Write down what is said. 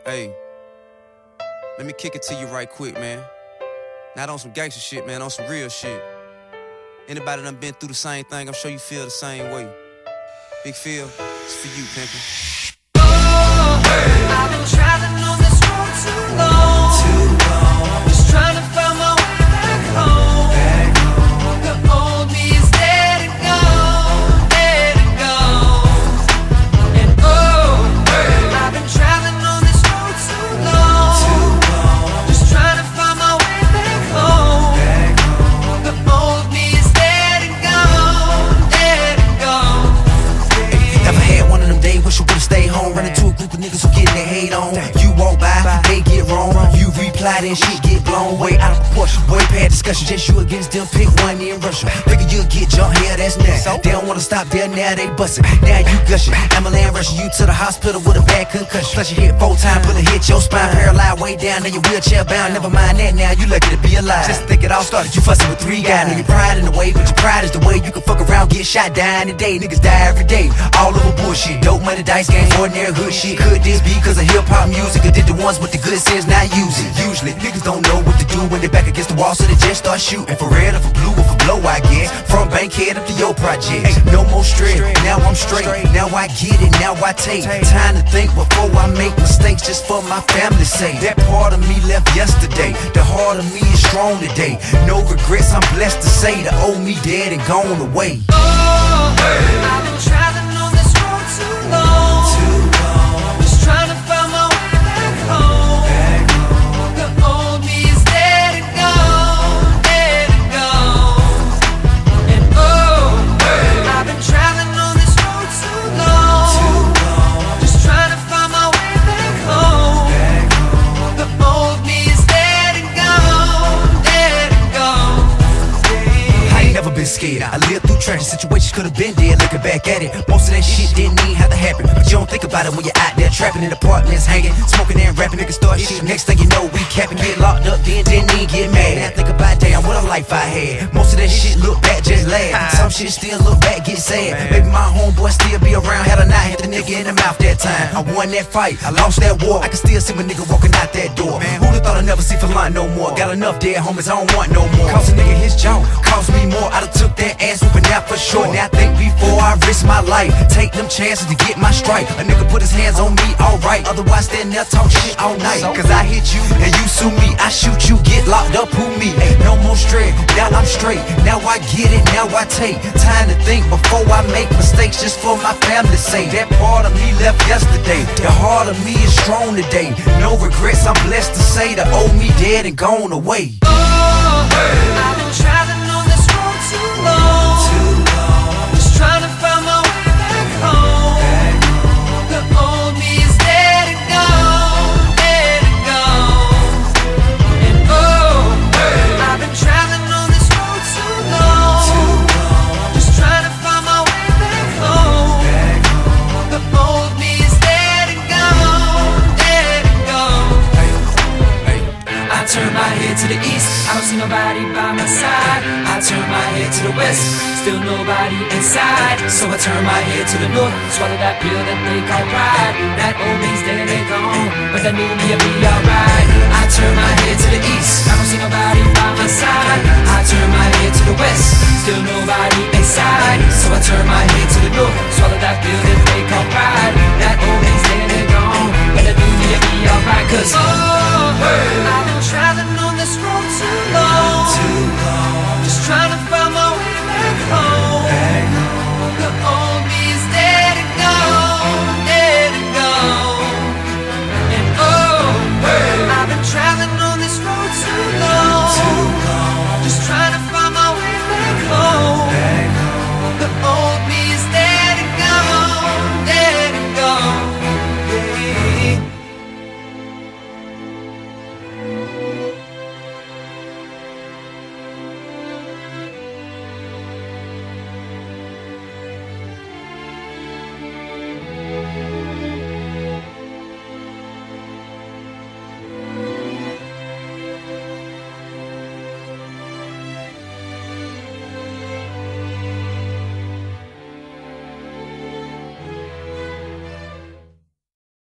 Hey, let me kick it to you right quick, man. Not on some gangster shit, man, on some real shit. Anybody done been through the same thing, I'm sure you feel the same way. Big Phil, it's for you, pimpin'. Oh, hey. I've been traveling on this road too long. Just trying to find my way back home. The old me is dead and gone, dead and gone. And oh, hey. I've been traveling on this road too long. Just trying to find my way back home. The old me is dead and gone, dead and gone. Never had one of them days, wish you would've stayed home. Running to a group of niggas who getting their hate on. You walk by, they get wrong. You reply, then shit get blown way out of proportion. Boy, past discussion, just you against them, pick one in Russia. Figure you'll get jumped here, that's next. They don't wanna stop there, now they bustin'. Now you gushing. Ambulance rushing you to the hospital with a bad concussion. Plus you hit 4 times, bullet hit your spine, paralyzed way down, now you wheelchair bound. Never mind that, now you lucky to be alive. Just think it all started, you fussing with 3 guys. Now your pride in the way, but your pride is the way you can fuck around, get shot, die in the day. Niggas die every day, all over bullshit. Dope money, dice games, ordinary hood shit. Could this be cause of hip-hop music, or did the ones with the good sense not use it? Usually, niggas don't know what to do when they back against the wall, so they just start shooting. For red or for blue or for blow, I guess. From Bankhead up to your project. No more stress, now I'm straight. Now I get it, now I take time to think before I make mistakes, just for my family's sake. That part of me left yesterday, the heart of me is strong today. No regrets, I'm blessed to say the old me dead and gone away. Oh, hey. I've been traveling on this road too long. Just trying to find my way back home. The old me is dead and gone, dead and gone. And oh, hey. I've been traveling on this road too long. Just trying to find my way back home. The old me is dead and gone, dead and gone. I ain't never been scared. I lived through tragic situations, could've been dead. Looking back at it, most of that shit didn't even have to happen. But you don't think about it when you're out there trapping in apartments, hanging, smoking and rapping. Niggas start shit. Next thing you know, we capping, get locked up, then didn't even get mad. Now I think about damn, what a life I had. Most of that shit look back, just laugh. Some shit still look back, get sad. Maybe my homeboy still be around. Had I not hit the nigga in the mouth that time, I won that fight, I lost that war. I can still see my nigga walking out that door. Who'da thought I'd never see for line no more? Got enough dead homies, I don't want no more. Cost a nigga his jaw, cost me more. I done took that ass whooping out for sure. Now I think before I risk my life, take them chances to get my strike. A nigga put his hands on me, alright. Otherwise stand there talk shit all night. Cause I hit you and you sue me, I shoot you, get locked up, who me? Ain't no more stress, now I'm straight. Now I get it, now I take time to think before I make mistakes, just for my family's sake. That part of me left yesterday, the heart of me is strong today. No regrets, I'm blessed to say the old me dead and gone away. Oh, hey. I've been traveling on this road too long. Just trying to find my way back home. The old me is dead and gone, dead and gone. And oh, hey. I've been traveling on this road too long. Just trying to find my way back home. The old me is dead and gone, dead and gone. I turn my head to the east, I don't see nobody by my side. I turn my head to the west, still nobody inside. So I turn my head to the north, swallow that pill that they call pride. That old me's dead and gone, but that new me will be